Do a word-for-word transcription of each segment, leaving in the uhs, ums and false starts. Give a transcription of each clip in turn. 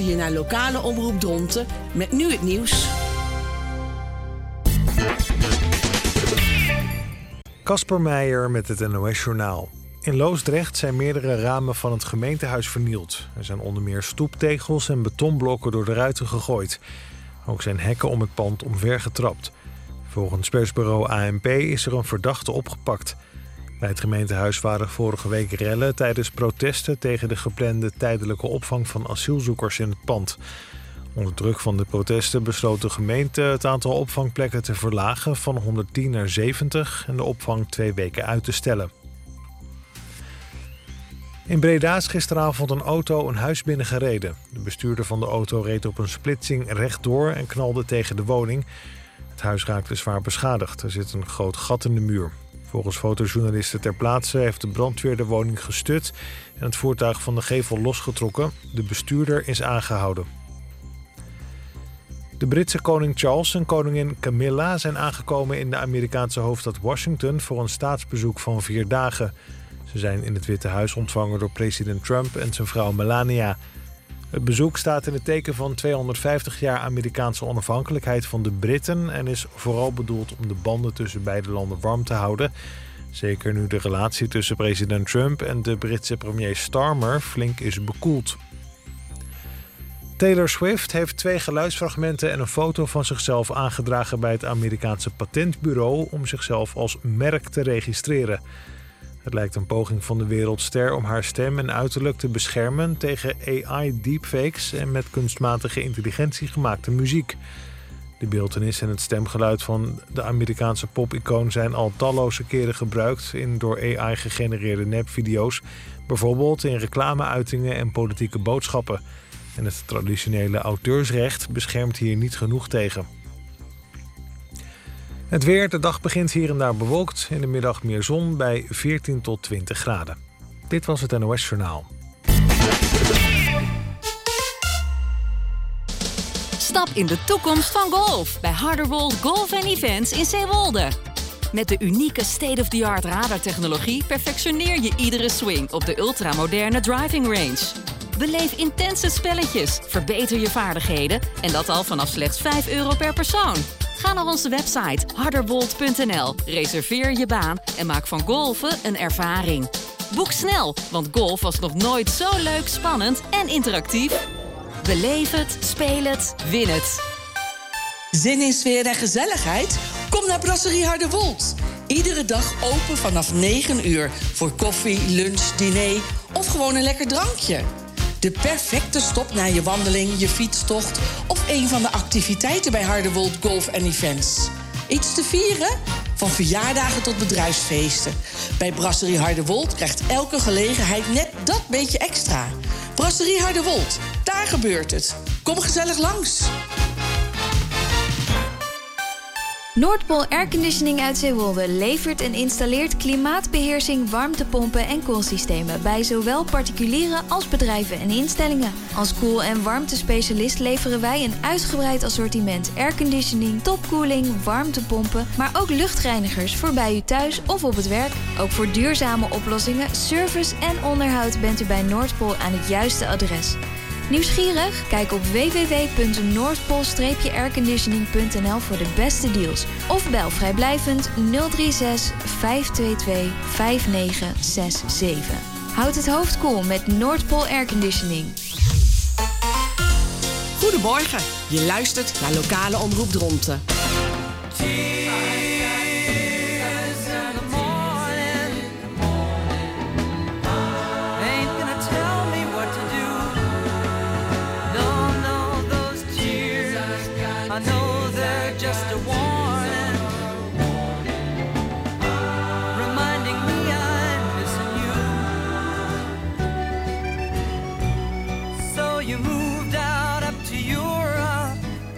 luister je naar lokale omroep Dronten met nu het nieuws. Casper Meijer met het N O S-journaal. In Loosdrecht zijn meerdere ramen van het gemeentehuis vernield. Er zijn onder meer stoeptegels en betonblokken door de ruiten gegooid. Ook zijn hekken om het pand omvergetrapt. Volgens persbureau A N P is er een verdachte opgepakt. Bij het gemeentehuis waren vorige week rellen tijdens protesten tegen de geplande tijdelijke opvang van asielzoekers in het pand. Onder druk van de protesten besloot de gemeente het aantal opvangplekken te verlagen van honderdtien naar zeventig en de opvang twee weken uit te stellen. In Breda is gisteravond een auto een huis binnengereden. De bestuurder van de auto reed op een splitsing rechtdoor en knalde tegen de woning. Het huis raakte zwaar beschadigd. Er zit een groot gat in de muur. Volgens fotojournalisten ter plaatse heeft de brandweer de woning gestut en het voertuig van de gevel losgetrokken. De bestuurder is aangehouden. De Britse koning Charles en koningin Camilla zijn aangekomen in de Amerikaanse hoofdstad Washington voor een staatsbezoek van vier dagen. Ze zijn in het Witte Huis ontvangen door president Trump en zijn vrouw Melania. Het bezoek staat in het teken van tweehonderdvijftig jaar Amerikaanse onafhankelijkheid van de Britten en is vooral bedoeld om de banden tussen beide landen warm te houden. Zeker nu de relatie tussen president Trump en de Britse premier Starmer flink is bekoeld. Taylor Swift heeft twee geluidsfragmenten en een foto van zichzelf aangedragen bij het Amerikaanse patentbureau om zichzelf als merk te registreren. Het lijkt een poging van de wereldster om haar stem en uiterlijk te beschermen tegen A I deepfakes en met kunstmatige intelligentie gemaakte muziek. De beeltenis en het stemgeluid van de Amerikaanse popicoon zijn al talloze keren gebruikt in door A I gegenereerde nepvideo's, bijvoorbeeld in reclameuitingen en politieke boodschappen. En het traditionele auteursrecht beschermt hier niet genoeg tegen. Het weer, de dag begint hier en daar bewolkt. In de middag meer zon bij veertien tot twintig graden. Dit was het N O S-journaal. Stap in de toekomst van golf bij Harderwold Golf and Events in Zeewolde. Met de unieke state-of-the-art radartechnologie perfectioneer je iedere swing op de ultramoderne driving range. Beleef intense spelletjes, verbeter je vaardigheden en dat al vanaf slechts vijf euro per persoon. Ga naar onze website harderwold punt n l, reserveer je baan en maak van golfen een ervaring. Boek snel, want golf was nog nooit zo leuk, spannend en interactief. Beleef het, speel het, win het. Zin in sfeer en gezelligheid? Kom naar Brasserie Harderwold. Iedere dag open vanaf negen uur voor koffie, lunch, diner of gewoon een lekker drankje. De perfecte stop na je wandeling, je fietstocht of een van de activiteiten bij Harderwold Golf and Events. Iets te vieren? Van verjaardagen tot bedrijfsfeesten. Bij Brasserie Harderwold krijgt elke gelegenheid net dat beetje extra. Brasserie Harderwold, daar gebeurt het. Kom gezellig langs. Noordpool Airconditioning uit Zeewolde levert en installeert klimaatbeheersing, warmtepompen en koelsystemen bij zowel particulieren als bedrijven en instellingen. Als koel- en warmtespecialist leveren wij een uitgebreid assortiment airconditioning, topkoeling, warmtepompen, maar ook luchtreinigers voor bij u thuis of op het werk. Ook voor duurzame oplossingen, service en onderhoud bent u bij Noordpool aan het juiste adres. Nieuwsgierig? Kijk op w w w punt noordpool airconditioning punt n l voor de beste deals. Of bel vrijblijvend nul drie zes vijf twee twee vijf negen zes zeven. Houd het hoofd koel met Noordpool Airconditioning. Goedemorgen, je luistert naar lokale omroep Dronten. I know they're just a warning, reminding me I'm missing you. So you moved out up to Europe,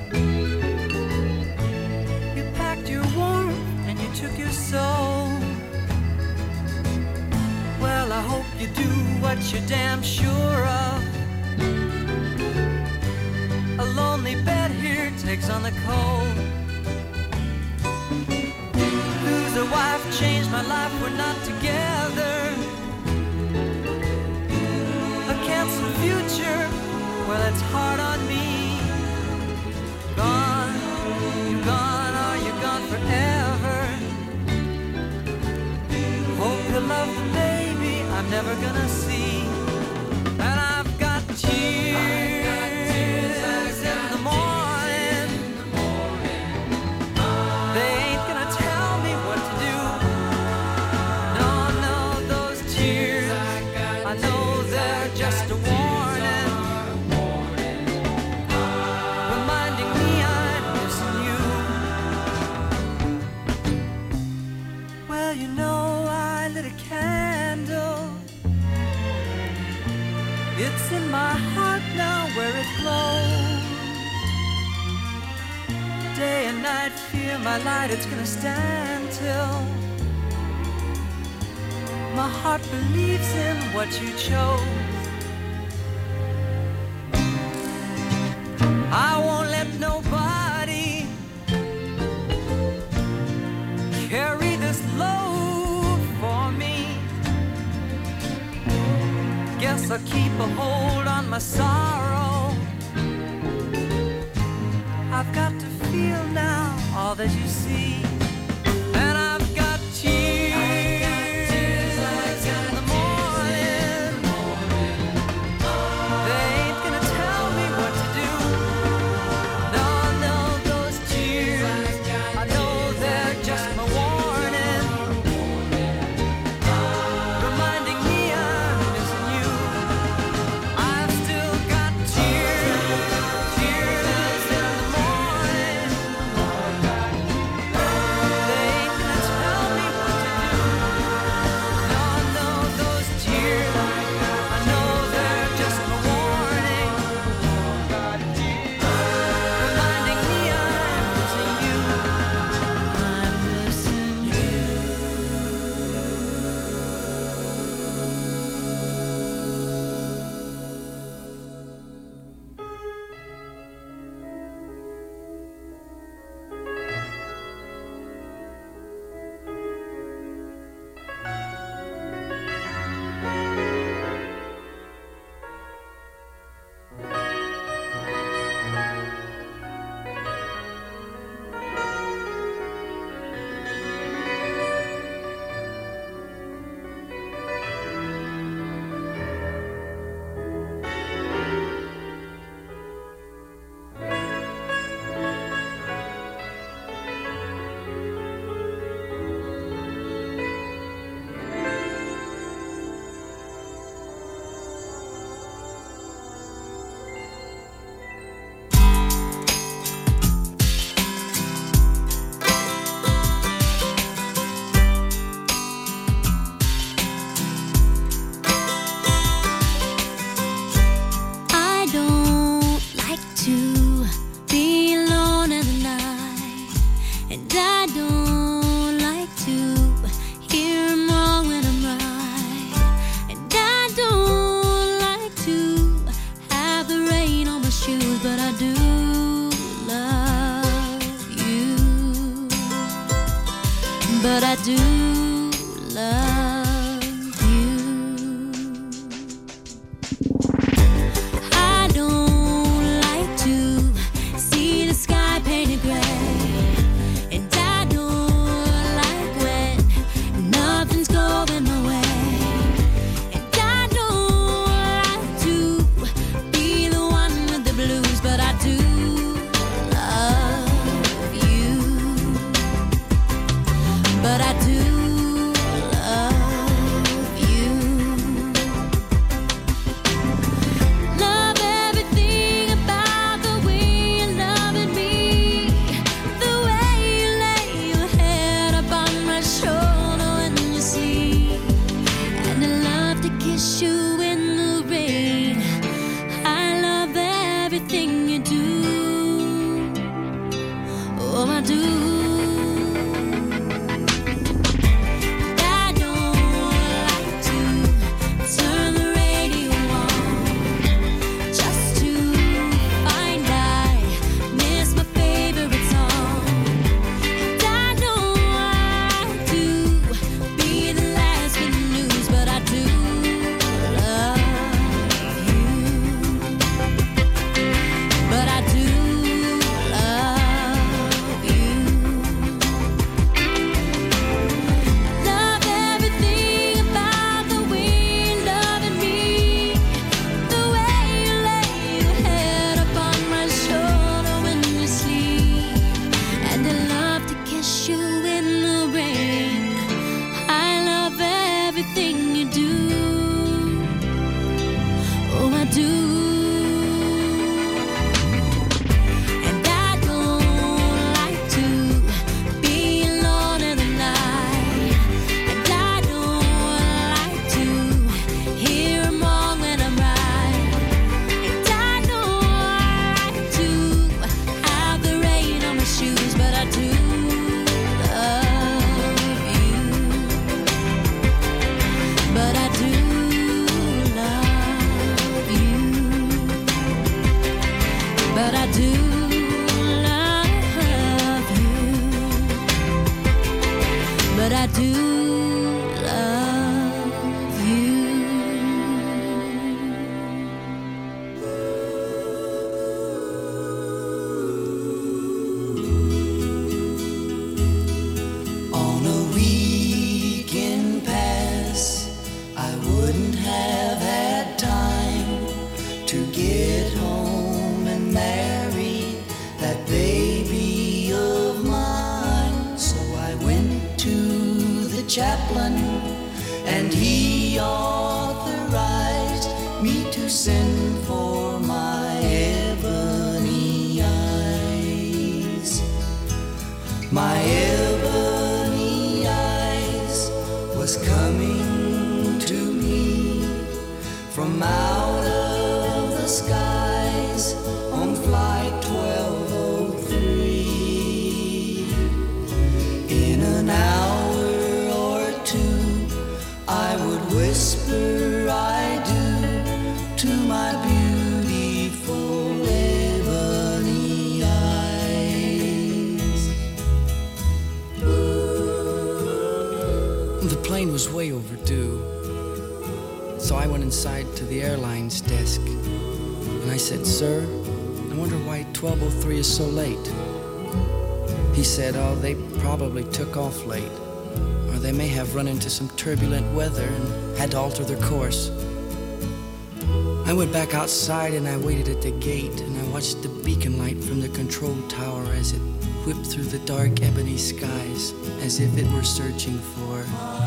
you packed your warmth and you took your soul. Well, I hope you do what you're damn sure of. A lonely bed here takes on the cold. Lose a wife, changed my life, we're not together. A canceled future, well, it's hard hard on me. Gone, you're gone, or you're gone forever. Hope you love the baby I'm never gonna see. And I've got tears in the morning. They ain't gonna tell me what to do. No, no, those tears, I know they're just a warning, reminding me I'm missing you. Well, you know I lit a candle. It's in my heart now where it glows. Day and night, fear my light, it's gonna stand till my heart believes in what you chose. I won't let nobody carry this load for me. Guess I'll keep a hold on my sorrow. I've got to feel now all that you see. And I've got tears in the morning. They ain't gonna tell me what to do. No, no, those tears, I know they're just my warning, reminding me I'm missing you. I've still got tears, tears in the morning. They ain't gonna tell me what to do. No, no, those tears, I know they're just my warning, reminding me I'm missing you. I'm missing you. I don't like to be alone in the night, and I don't like to hear I'm wrong when I'm right, and I don't like to have the rain on my shoes, but I do love you, but I do love you. I don't like to see the sky painted gray, and I don't like when nothing's going my way, and I don't like to be the one with the blues, but I do love you, but I do but I do love you. But I do love you. On a weekend pass, I wouldn't have had time to get home and marry that baby of mine. So I went to the chaplain and he authorized me to send for my ebony eyes. My ebony eyes was coming to me from out of the skies on flight twelve oh three. In an hour or two, I would whisper I do to my beautiful ebony eyes. The plane was way overdue, so I went inside to the airline's desk and I said, "Sir, I wonder why twelve oh three is so late." He said, "Oh, they probably took off late, or they may have run into some turbulent weather and had to alter their course." I went back outside and I waited at the gate and I watched the beacon light from the control tower as it whipped through the dark ebony skies as if it were searching for...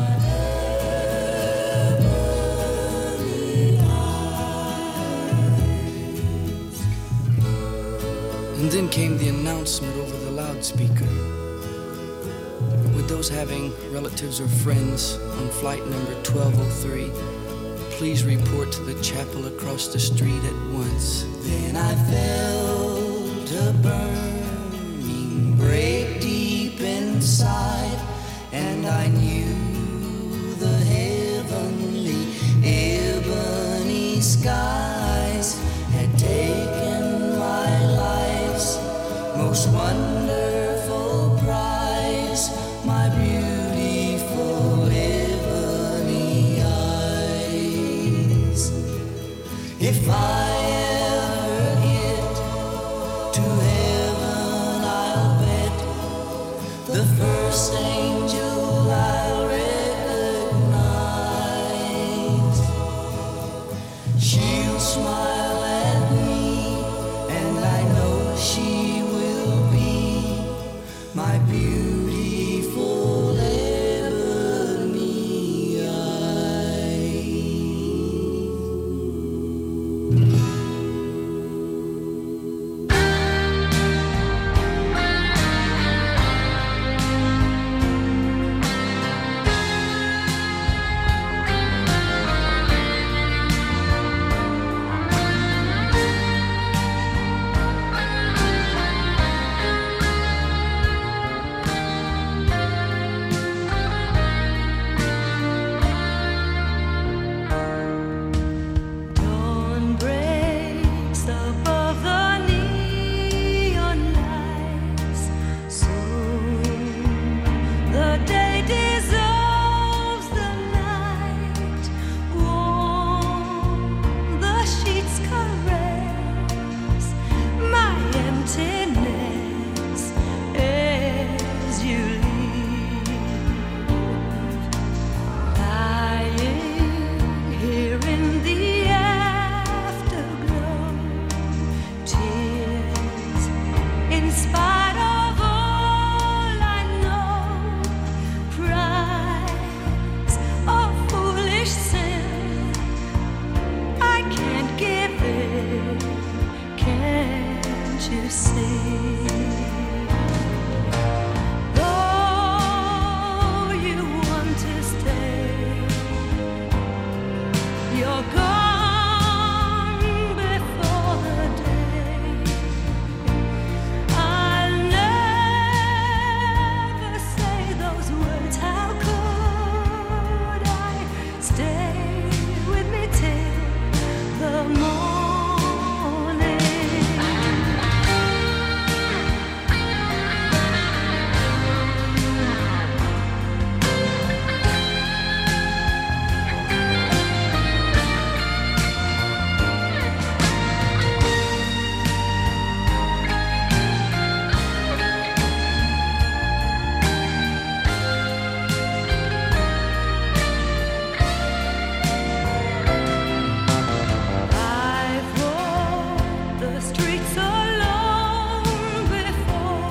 And then came the announcement over the loudspeaker. With those having relatives or friends on flight number twelve oh three, please report to the chapel across the street at once. Then I felt a burning break deep inside, and I knew the heavenly ebony skies had taken my life's most wonderful prize, my beautiful ebony eyes. If I ever get to heaven, I'll bet the first angel I'll recognize. She'll smile at me, and I know she will be my beautiful ebony eyes. Dawn breaks above the neon lights. Soon the day dissolves the night. Warm the sheets caress my emptiness as you leave. Lying here in the afterglow, tears in spite of all I know. Pride's a foolish sin. I can't give in, can't you see? Though you want to stay, you're gone before the day. I'll never say those words. How could I? Stay with me till the morning. streets alone before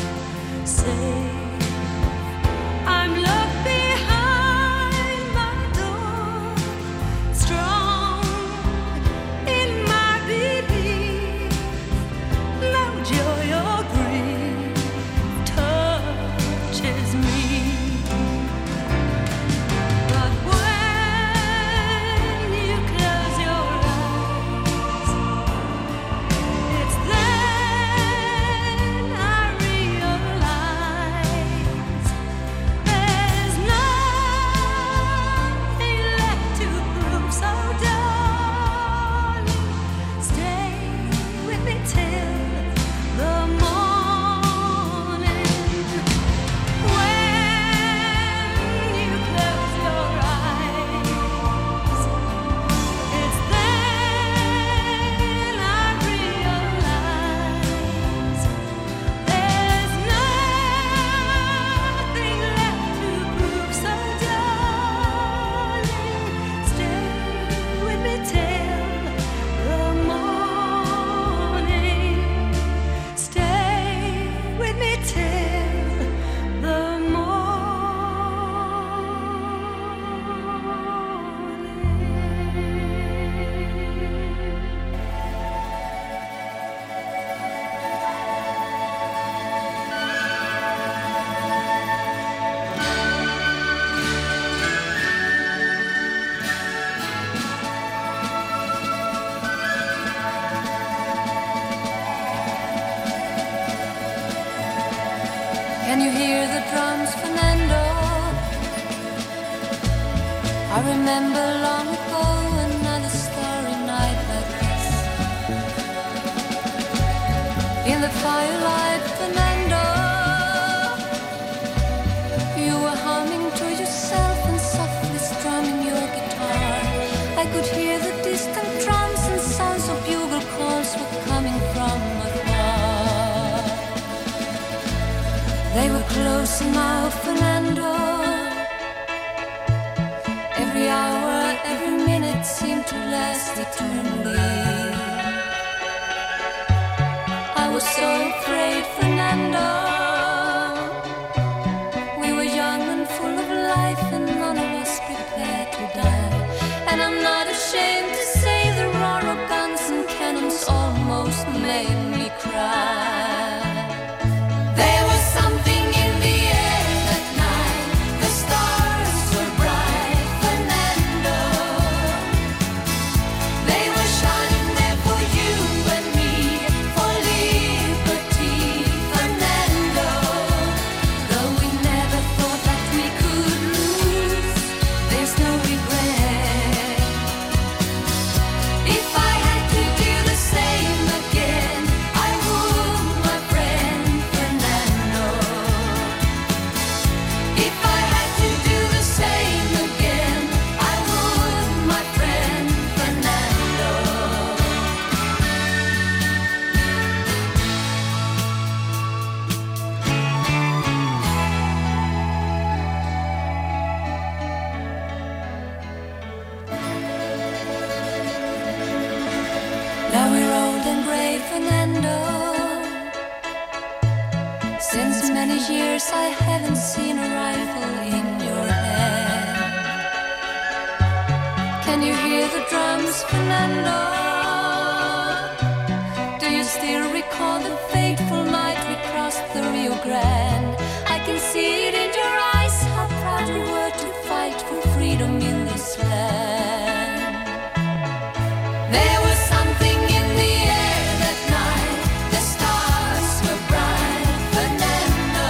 safe. I'm locked behind my door, strong in my belief. No joy or grief touches me. But when you close your eyes, it's then I realize there's nothing left to prove. So darling, stay with me till the morning. When you close your eyes, it's then I realize there's nothing left to prove. So darling, stay with me till the morning. Stay with me till the Can you hear the drums, Fernando? I remember long ago another starry night like this. In the firelight, Fernando, you were humming to yourself and softly strumming your guitar. I could hear the distant drums and sounds of bugle calls were coming from afar. They were close now, Fernando. Every hour, every minute seemed to last eternally. I was so afraid, Fernando. We were young and full of life, and none of us prepared to die. And I'm not ashamed to say the roar of guns and cannons almost made me cry. There was something in the air that night. The stars were bright, Fernando. They were shining there for you and me, for liberty, Fernando. Though we never thought that we could lose, there's no regret. If I had to do the same again, I would, my friend Fernando. If I had to do the same again, I would, my friend Fernando. Now we're old and gray, Fernando. Since many years I haven't seen a rifle in your hand. Can you hear the drums, Fernando? Do you still recall the fateful night we crossed the Rio Grande? I can see it in your eyes, how proud you were to fight for freedom in this land. There was something in the air that night. The stars were bright, Fernando.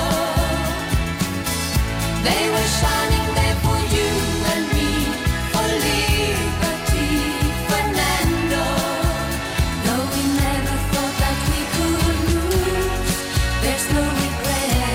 They were shining there for you and me, for liberty, Fernando. Though we never thought that we could lose, there's no regret.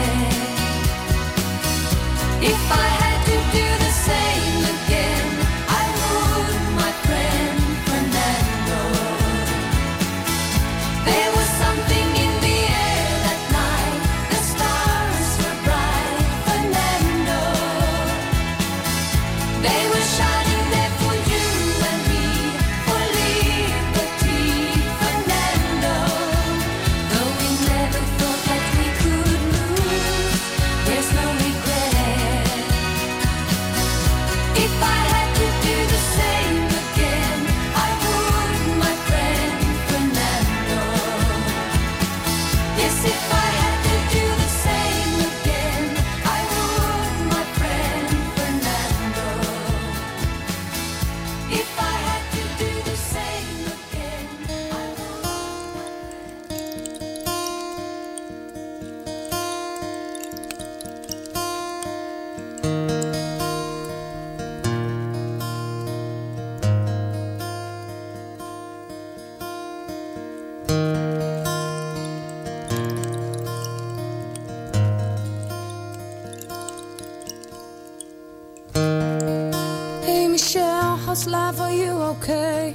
How's life? Are you okay?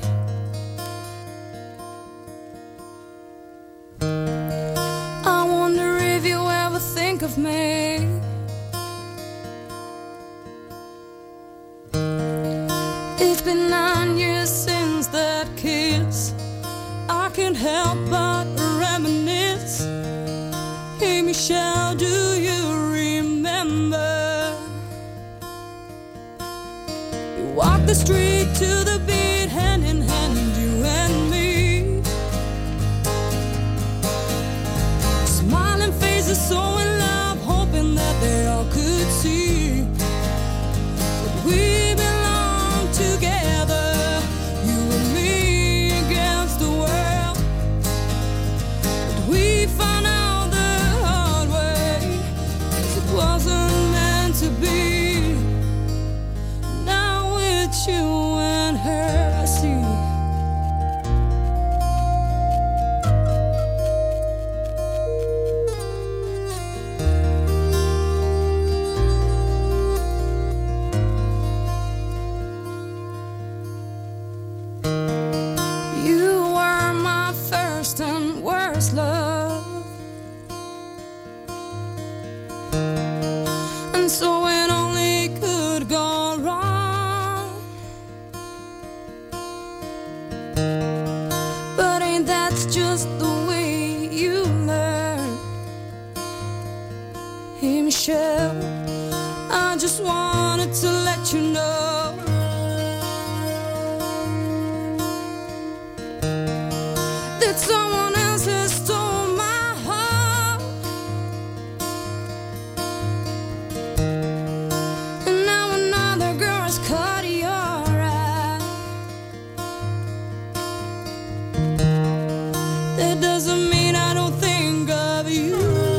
I wonder if you ever think of me. It's been nine years since that kiss. I can't help but reminisce. Hey Michelle, do you remember? We walked the street to the beat, hand in hand, you and me. Smiling faces, so in love, hoping that they all could see that we belong together, you and me against the world. But we found out the hard way, 'cause it wasn't meant to be. Now it's you and her, I see. You were my first and worst love, and so it only could go wrong. But ain't that just the way you learn? Hey Michelle, I just wanted to let you know that someone else has stole my heart, and now another girl has caught your eye. That doesn't mean I don't think of you.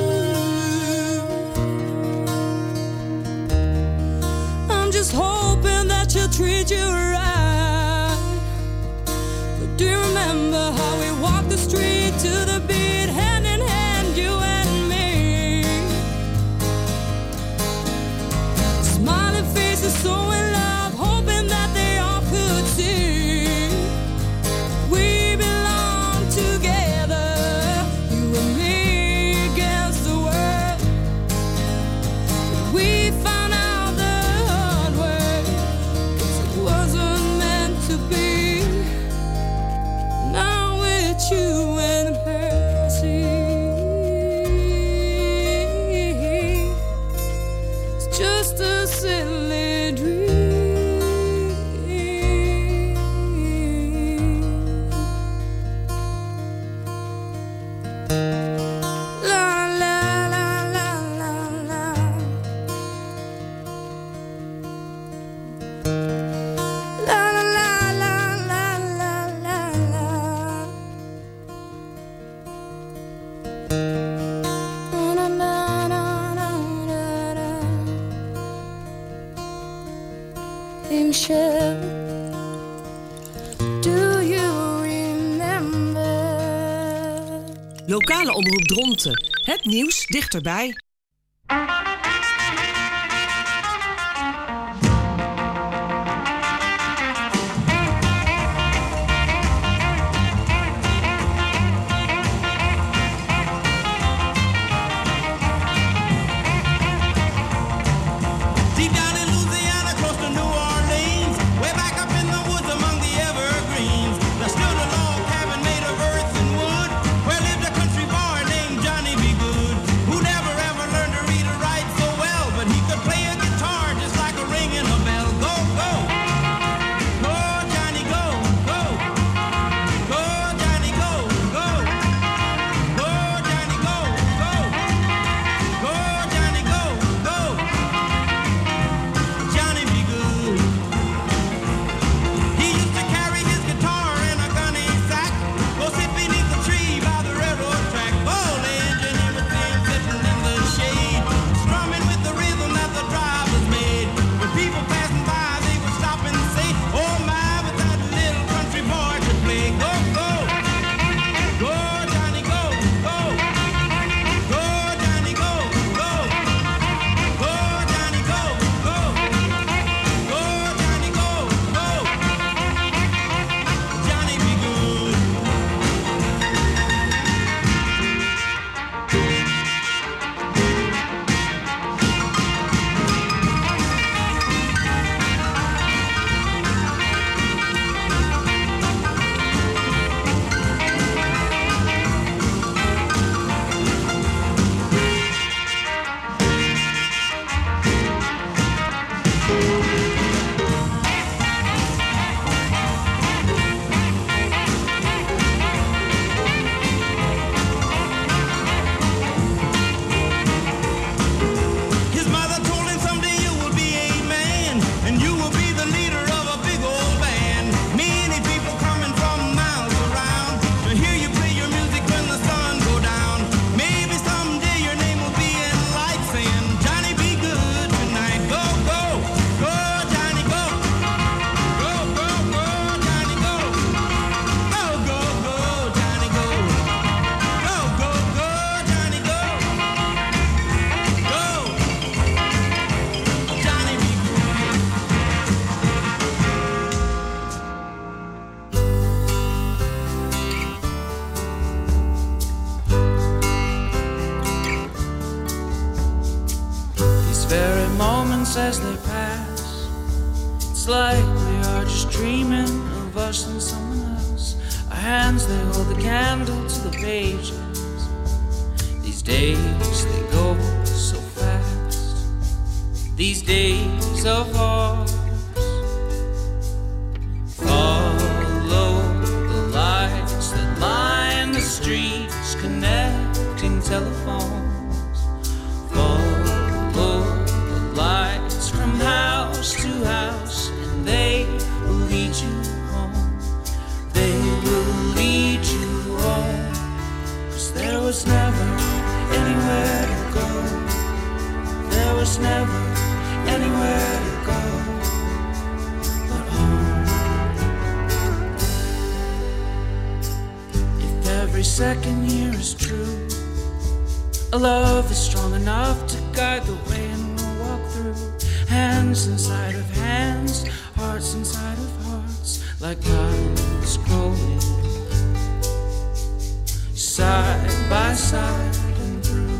I'm just hoping that you'll treat you right. But do you remember how we walked the street to the beat, hand in hand, you and me? Smiling faces, so in love, hoping that they all could see we belong together, you and me against the world. But we found out the hard way, 'cause it wasn't meant to be. Now it's you and her, see. It's just a silly dream. La la la la la la. La la la la la la la la. Na na na na na na. Hey Michelle, do you remember? Lokale omroep Dronten. Het nieuws dichterbij. Deep down in Louisiana, close to New Orleans, way back up in the woods among the evergreens, there stood a log cabin made of earth and wood, where lived a country boy named Johnny B. Good, who never ever learned to read or write. moments as they pass. It's like we are just dreaming of us and someone else. Our hands, they hold the candle to the pages. These days, they go so fast. These days of ours. Follow the lights that line the streets, connecting telephones. Follow the lights from house to house, and they will lead you home. They will lead you home, 'cause there was never anywhere to go. There was never anywhere to go but home. If every second here is true, a love is strong enough to guide the way, and we'll walk through hands inside of hands, hearts inside of hearts, like time scrolling side by side and through.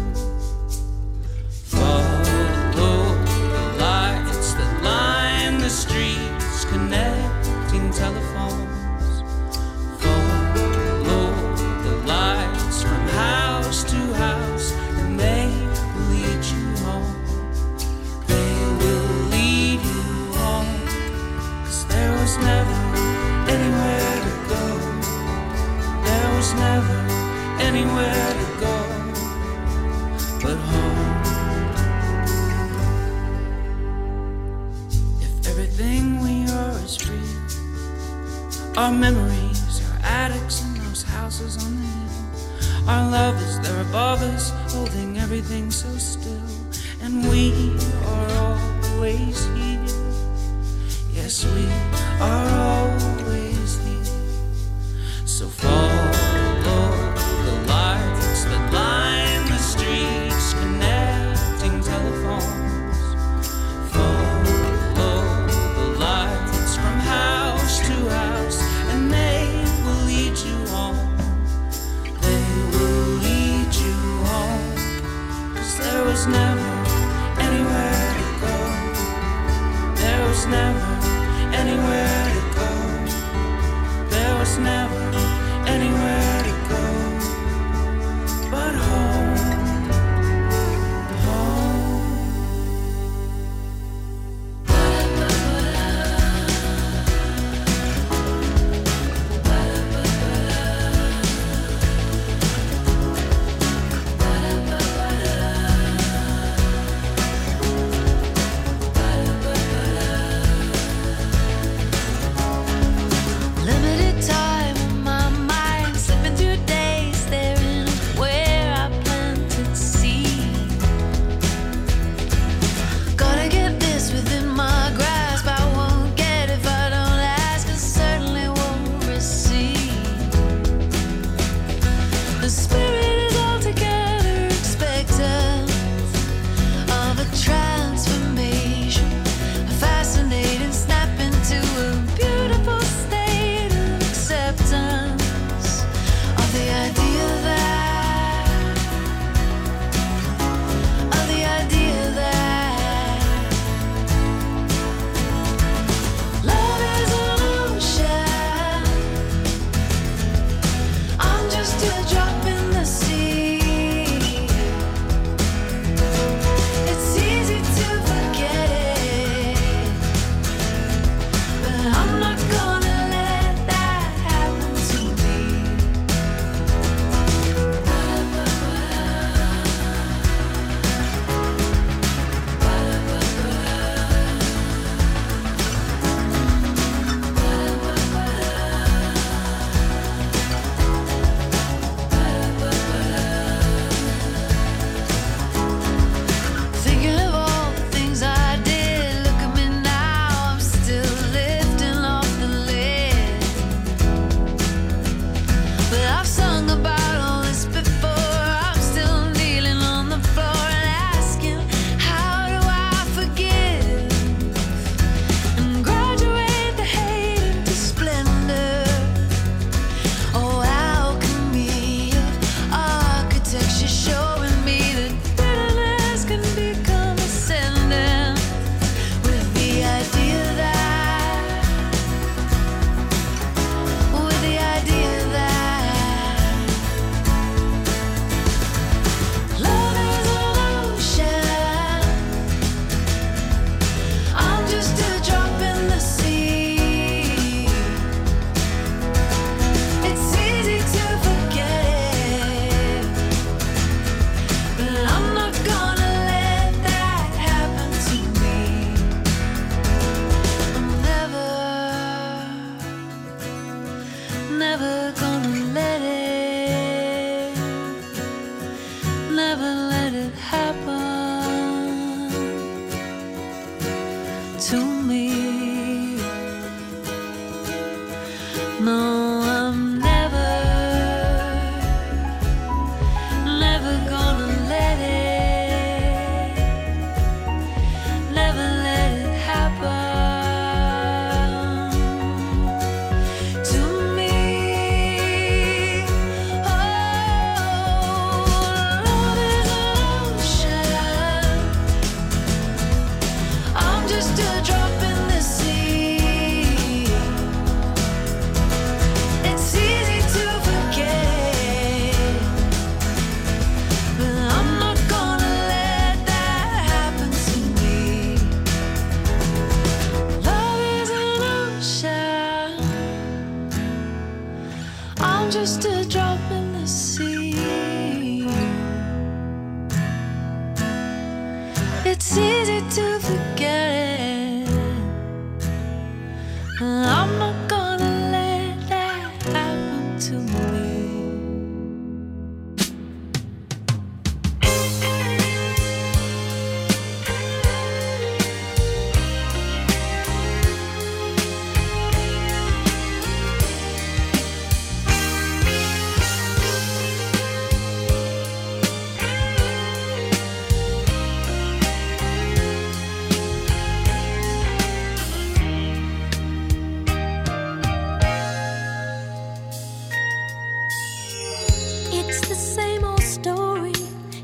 Follow the lights that line the streets, connecting telephones. Follow the lights from house to house, and they will lead you home. They will lead you home, 'cause there was never anywhere to go. There was never anywhere to go but home. If everything we are is real, our memories, our attics and those houses on the hill, our love is there above us, holding everything so still, and we are always here. Yes, we are always here. So follow the lights that line the streets, connecting telephones. Follow the lights from house to house, and they will lead you home. They will lead you home, 'cause there was never anywhere to go. There was never anywhere to go. There was never anywhere to go but home, home.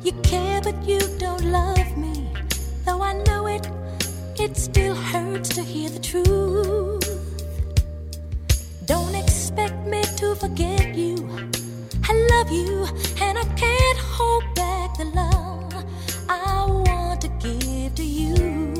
You care but you don't love me. Though I know it, it still hurts to hear the truth. Don't expect me to forget you. I love you and I can't hold back the love I want to give to you.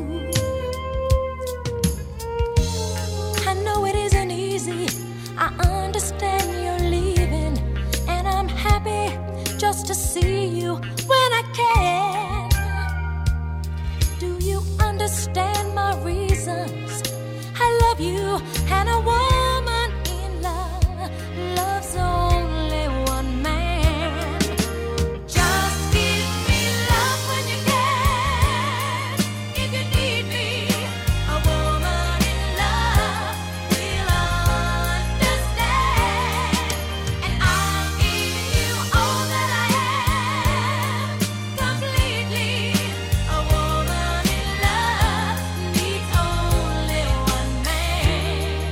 I know it isn't easy, I understand you're leaving, and I'm happy just to see you when I can. Do you understand my reasons? I love you, and a woman in love loves only one man. Just give me love when you can. If you need me, a woman in love will understand. And I'll give you all that I am, completely. A woman in love needs only one man.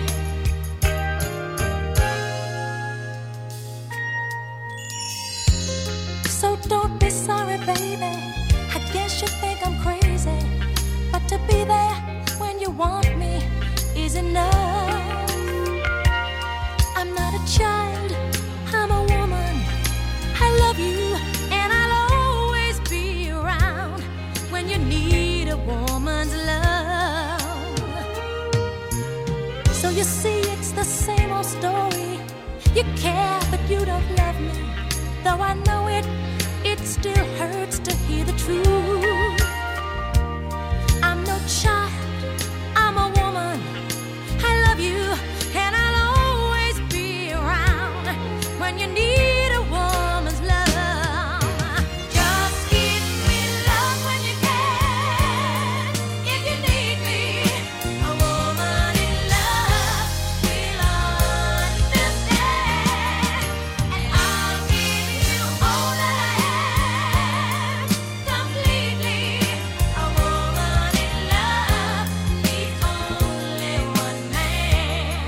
So don't be sorry, baby. I guess you think I'm crazy, but to be there when you want me is enough. I'm not a child, I'm a woman. I love you, and I'll always be around when you need a woman's love. So you see, it's the same old story. You care, but you don't love me. Though I know it, it still hurts to hear the truth. I'm no child, I'm a woman. I love you, and I'll always be around when you need a woman's love. Just give me love when you can. If you need me, a woman in love will understand. And I'll give you all that I am, completely. A woman in love needs only one man.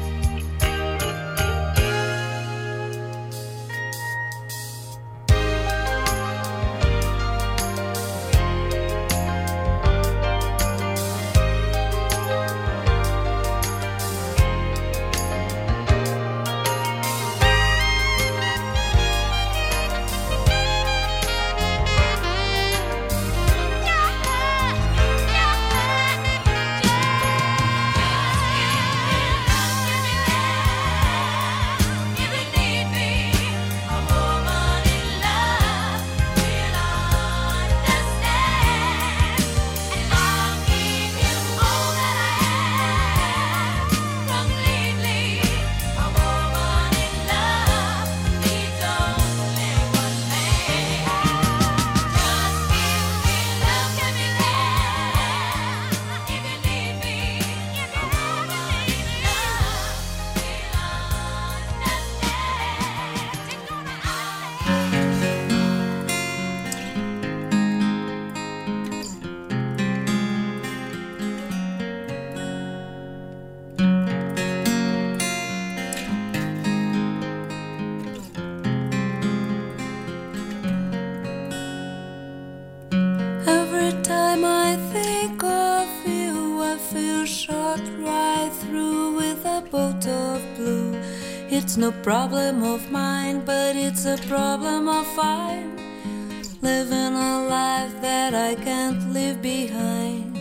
Every time I think of you, I feel shot right through with a bolt of blue. It's no problem of mine, but it's a problem of mine. Living a life that I can't leave behind.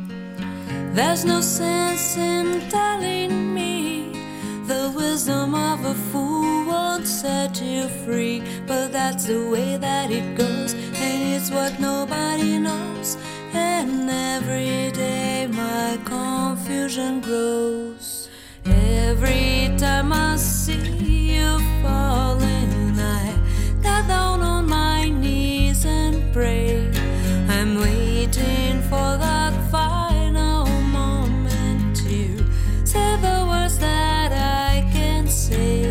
There's no sense in telling me the wisdom of a fool won't set you free, but that's the way that it goes, and it's what nobody knows. And every day my confusion grows. Every time I see you falling, I get down on my knees and pray. I'm waiting for that final moment to say the words that I can say.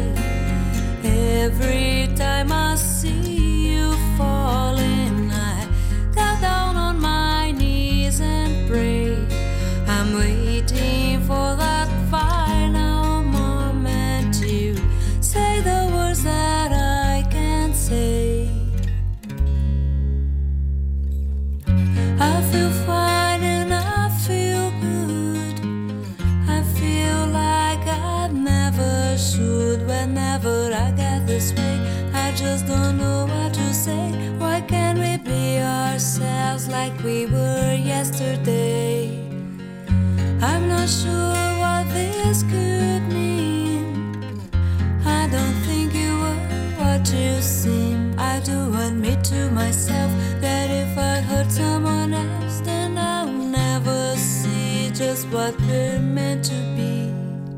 Every time I see you falling, I get down on my knees and pray. I'm waiting for that final moment like we were yesterday. I'm not sure what this could mean. I don't think you were what you seem. I do admit to myself that if I hurt someone else, then I'll never see just what we're meant to be.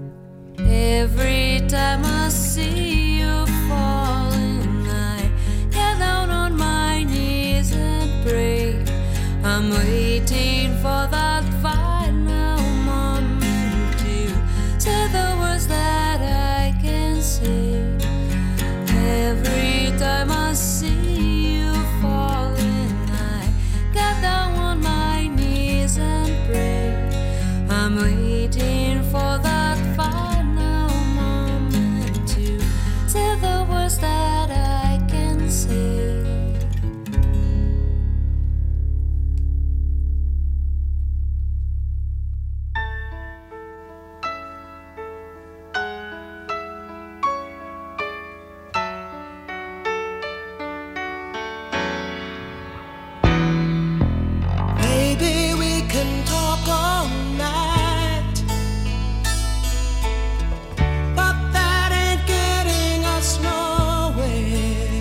Every time I see you falling, I get down on my knees and pray. I'm waiting for that final moment to say the words that I can say. Every time I see you falling, I get down on my knees and pray. I'm waiting for that final moment to say the words that I can say. Maybe we can talk all night, but that ain't getting us nowhere.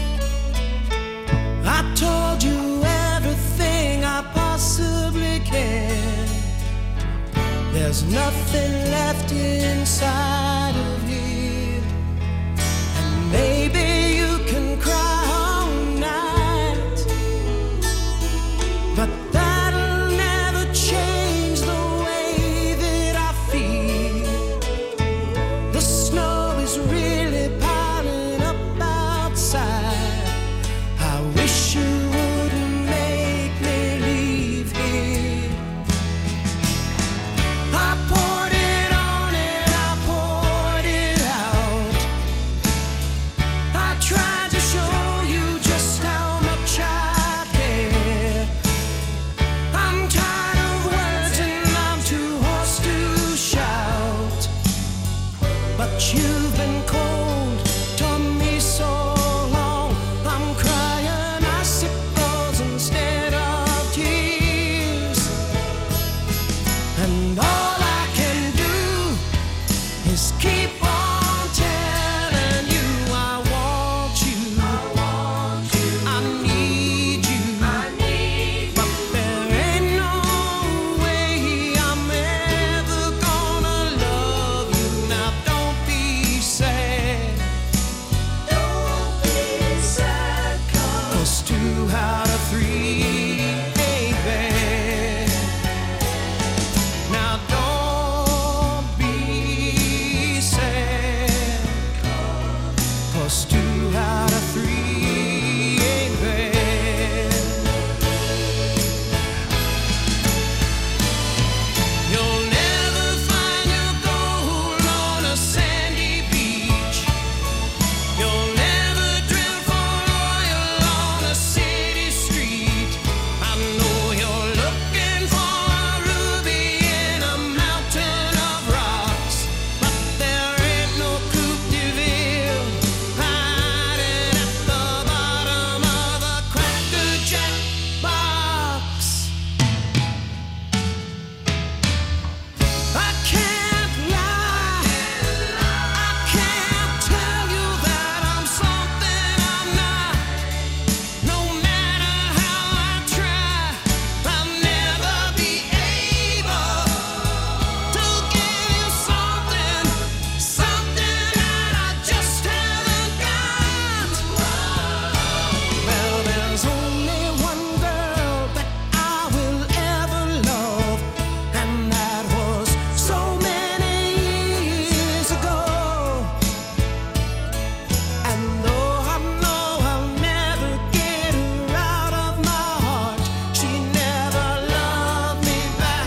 I told you everything I possibly can. There's nothing left inside of here, and maybe you can cry all night, but that'll never change the way that I feel. The snow is really piling up outside. I wish you wouldn't make me leave here. I poured it on and I poured it out. I tried to show you just how much I care. I'm tired of words and I'm too hoarse to shout. But you've been cold to me so long. I'm crying icicles instead of tears. And all I can do is keep on telling you I want you. I want you. I need you. I need you. But there ain't no way I'm ever gonna love you. Now don't be sad. Don't be sad, 'cause two out of three ain't bad. Now don't be sad, 'cause two out of three ain't bad. You'll never find your gold on a sandy beach. You'll never drill for oil on a city street. I know you're looking for a ruby in a mountain of rocks, but there ain't no Coupe de Ville hiding at the bottom of a Cracker Jack box. I can't lie, I can't tell you that I'm something I'm not. No matter how I try, I'll never be able to give you something, something that I just haven't got. Well, there's only one girl that I will ever love, and that was so many years ago. And though I know I'll never get her out of my heart, she never loved me back.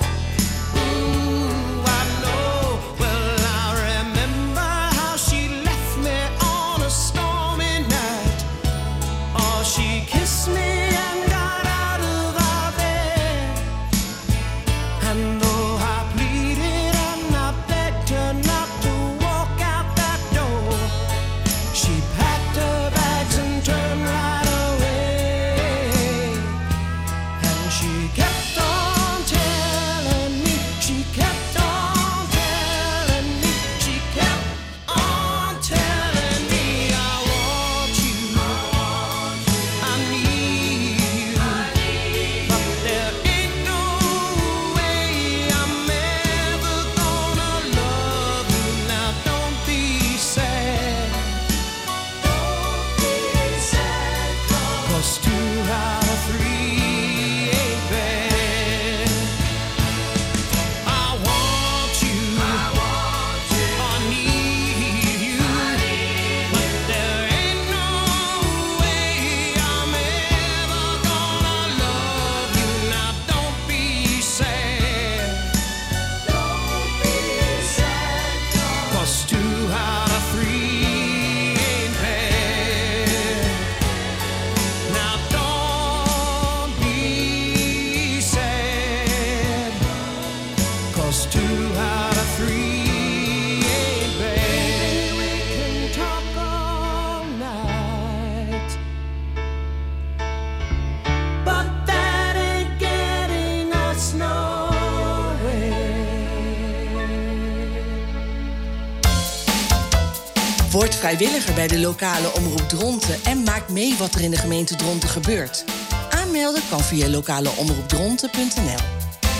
Ooh, I know. Well, I remember how she left me on a stormy night. Oh, she kissed me and got out of our bed. And though I pleaded and I begged her not to walk out that door, she packed her bags and turned right away. vrijwilliger bij de lokale omroep Dronten en maak mee wat er in de gemeente Dronten gebeurt. Aanmelden kan via lokaleomroepdronten punt n l.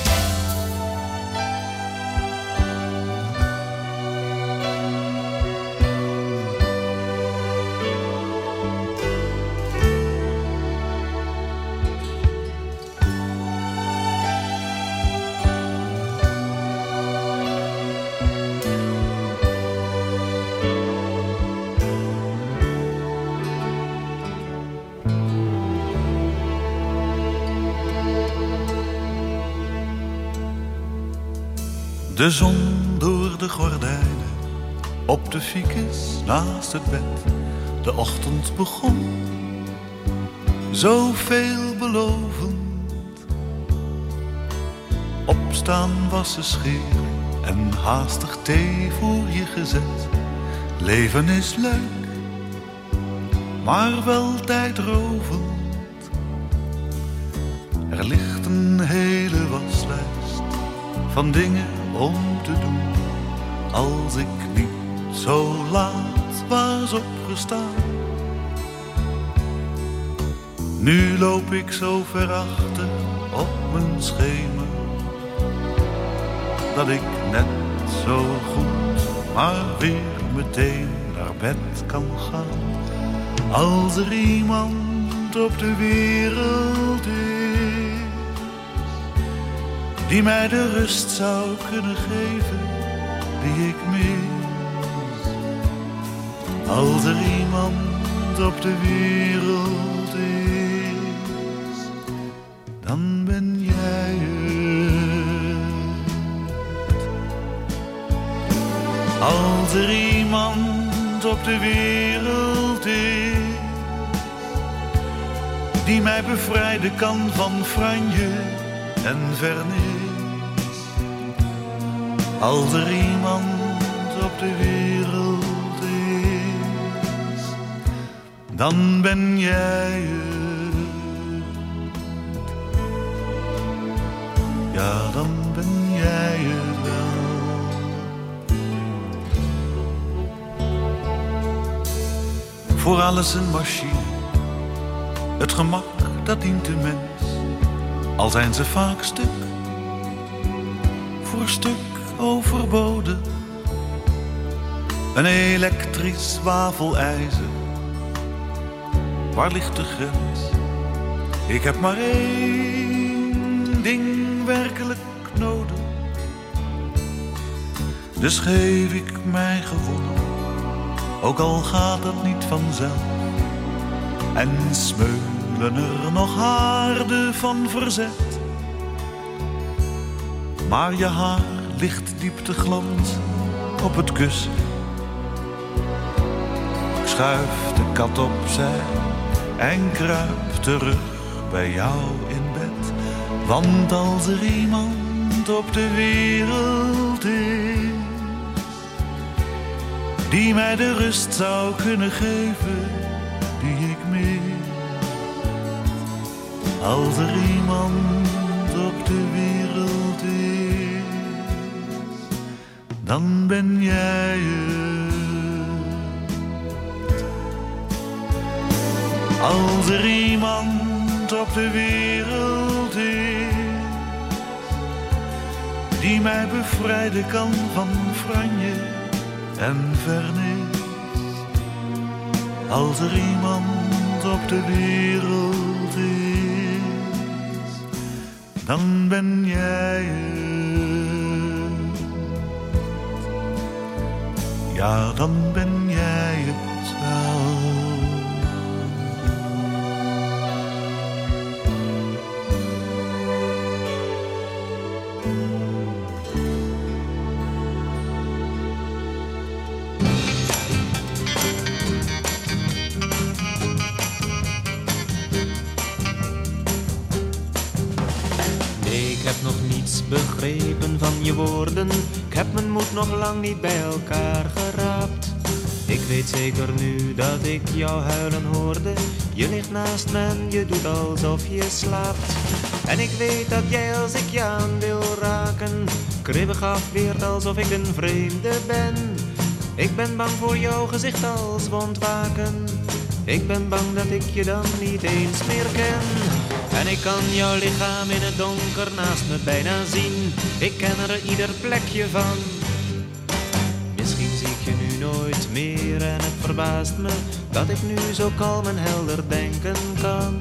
De zon door de gordijnen, op de ficus naast het bed. De ochtend begon, zo veelbelovend. Opstaan, wassen, scheren en haastig thee voor je gezet. Leven is leuk, maar wel tijdrovend. Er ligt een hele waslijst van dingen om te doen. Als ik niet zo laat was opgestaan. Nu loop ik zo ver achter op mijn schema, dat ik net zo goed maar weer meteen naar bed kan gaan. Als er iemand op de wereld is die mij de rust zou kunnen geven die ik mis. Als er iemand op de wereld is, dan ben jij het. Als er iemand op de wereld is die mij bevrijden kan van franje en vernis. Als er iemand op de wereld is, dan ben jij het. Ja, dan ben jij het wel. Voor alles een machine, het gemak dat dient de mens. Al zijn ze vaak stuk voor stuk overbodig. Een elektrisch wafelijzer, waar ligt de grens? Ik heb maar één ding werkelijk nodig. Dus geef ik mij gewonnen, ook al gaat dat niet vanzelf. En smeulen er nog haarden van verzet. Maar je haar ligt diep te glans op het kussen. Ik schuif de kat opzij en kruip terug bij jou in bed. Want als er iemand op de wereld is die mij de rust zou kunnen geven die ik mis. Als er iemand op de wereld is, dan ben jij het. Als er iemand op de wereld is die mij bevrijden kan van franje en vernis. Als er iemand op de wereld is, dan ben jij het. Ja, dan ben jij het wel. Begrepen van je woorden, ik heb mijn moed nog lang niet bij elkaar geraapt. Ik weet zeker nu dat ik jou huilen hoorde. Je ligt naast me en je doet alsof je slaapt. En ik weet dat jij als ik je aan wil raken, kribbig afweert alsof ik een vreemde ben. Ik ben bang voor jouw gezicht als wondwaken. Ik ben bang dat ik je dan niet eens meer ken. En ik kan jouw lichaam in het donker naast me bijna zien. Ik ken er ieder plekje van. Misschien zie ik je nu nooit meer en het verbaast me dat ik nu zo kalm en helder denken kan.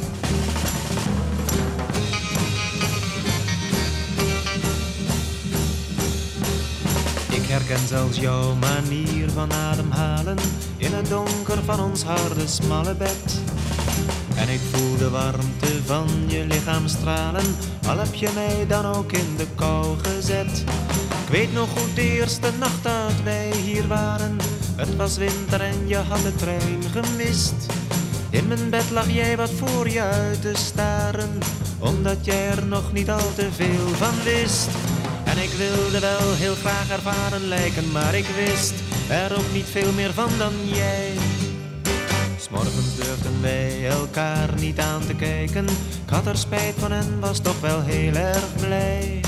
Ik herken zelfs jouw manier van ademhalen in het donker van ons harde smalle bed. En ik voel de warmte van je lichaam stralen, al heb je mij dan ook in de kou gezet. Ik weet nog goed de eerste nacht dat wij hier waren. Het was winter en je had de trein gemist. In mijn bed lag jij wat voor je uit te staren, omdat jij er nog niet al te veel van wist. En ik wilde wel heel graag ervaren lijken, maar ik wist er ook niet veel meer van dan jij. 'S Morgens durfden wij elkaar niet aan te kijken. Ik had er spijt van en was toch wel heel erg blij.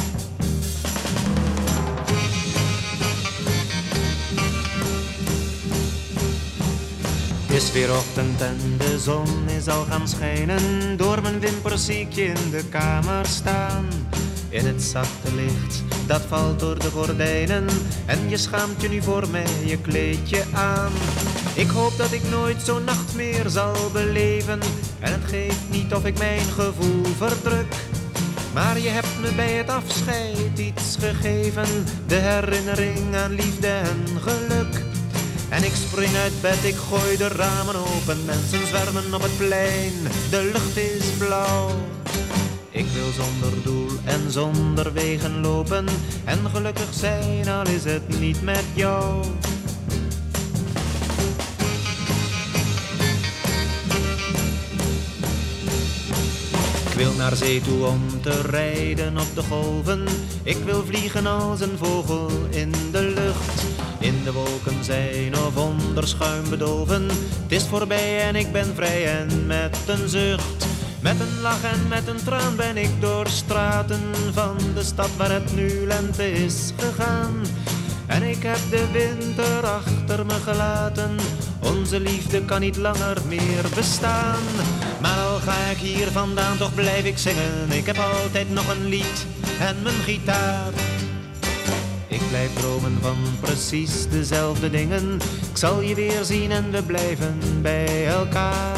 Het is weer ochtend en de zon is al gaan schijnen. Door mijn wimpers zie ik je in de kamer staan. In het zachte licht, dat valt door de gordijnen. En je schaamt je nu voor mij je kleedje aan. Ik hoop dat ik nooit zo'n nacht meer zal beleven. En het geeft niet of ik mijn gevoel verdruk. Maar je hebt me bij het afscheid iets gegeven. De herinnering aan liefde en geluk. En ik spring uit bed, ik gooi de ramen open. Mensen zwermen op het plein, de lucht is blauw. Ik wil zonder doel en zonder wegen lopen. En gelukkig zijn, al is het niet met jou. Ik wil naar zee toe om te rijden op de golven. Ik wil vliegen als een vogel in de lucht. In de wolken zijn of onder schuim bedolven. Het is voorbij en ik ben vrij en met een zucht. Met een lach en met een traan ben ik door straten van de stad waar het nu lente is gegaan. En ik heb de winter achter me gelaten. Onze liefde kan niet langer meer bestaan. Maar al ga ik hier vandaan, toch blijf ik zingen. Ik heb altijd nog een lied en mijn gitaar. Ik blijf dromen van precies dezelfde dingen. Ik zal je weer zien en we blijven bij elkaar.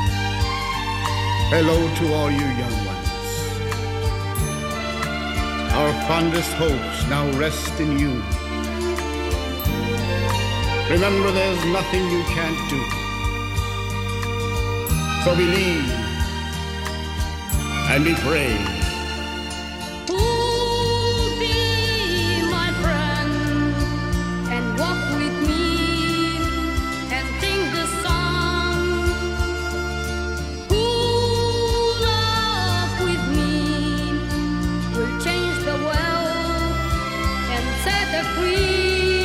Hello to all you young ones. Our fondest hopes now rest in you. Remember, there's nothing you can't do. So believe and be brave. Who'll be my friend and walk with me and sing the song? Who'll love with me will change the world and set the free.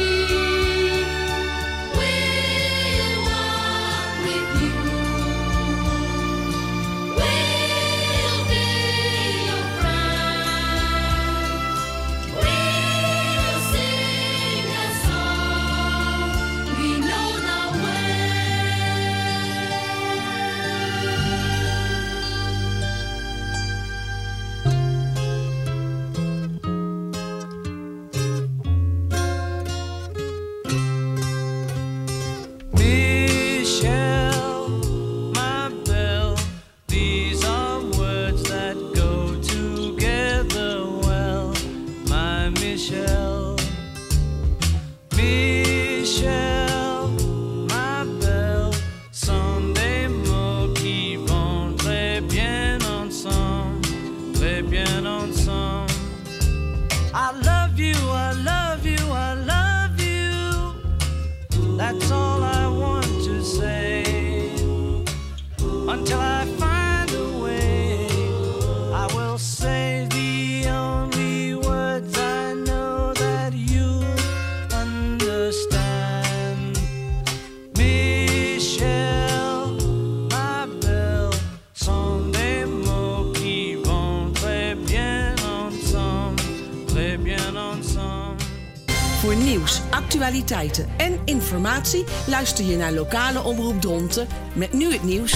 Voor nieuws, actualiteiten en informatie luister je naar lokale omroep Dronten met nu het nieuws